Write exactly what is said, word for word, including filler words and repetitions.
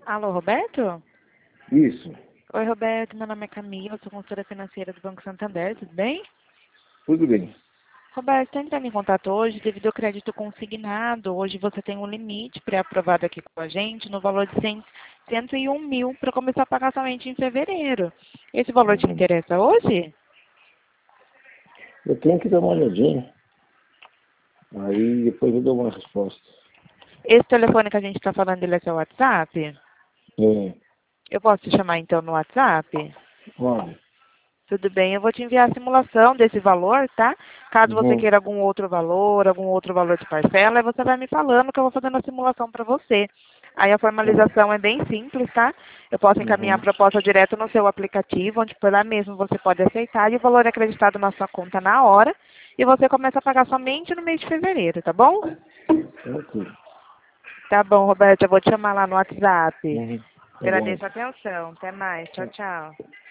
Alô, Roberto? Isso. Oi, Roberto. Meu nome é Camila, eu sou consultora financeira do Banco Santander, tudo bem? Tudo bem. Roberto, estou entrando em contato hoje devido ao crédito consignado. Hoje você tem um limite pré-aprovado aqui com a gente no valor de cem, cento e um mil para começar a pagar somente em fevereiro. Esse valor te Uhum. interessa hoje? Eu tenho que dar uma olhadinha. Aí depois eu dou uma resposta. Esse telefone que a gente está falando, ele é seu WhatsApp? É, Eu posso te chamar então no WhatsApp? olha. Tudo bem, eu vou te enviar a simulação desse valor, tá? Caso você Uhum. queira algum outro valor, algum outro valor de parcela, aí você vai me falando que eu vou fazendo a simulação para você. Aí a Tá bom. formalização é bem simples, tá? Eu posso encaminhar a Uhum. proposta direto no seu aplicativo, onde por lá mesmo você pode aceitar e o valor é acreditado na sua conta na hora. E você começa a pagar somente no mês de fevereiro, tá bom? Ok. Tá bom, Roberto, eu vou te chamar lá no WhatsApp. Uhum. Tá bom Agradeço a então. atenção. Até mais. Tchau, Tchau. tchau.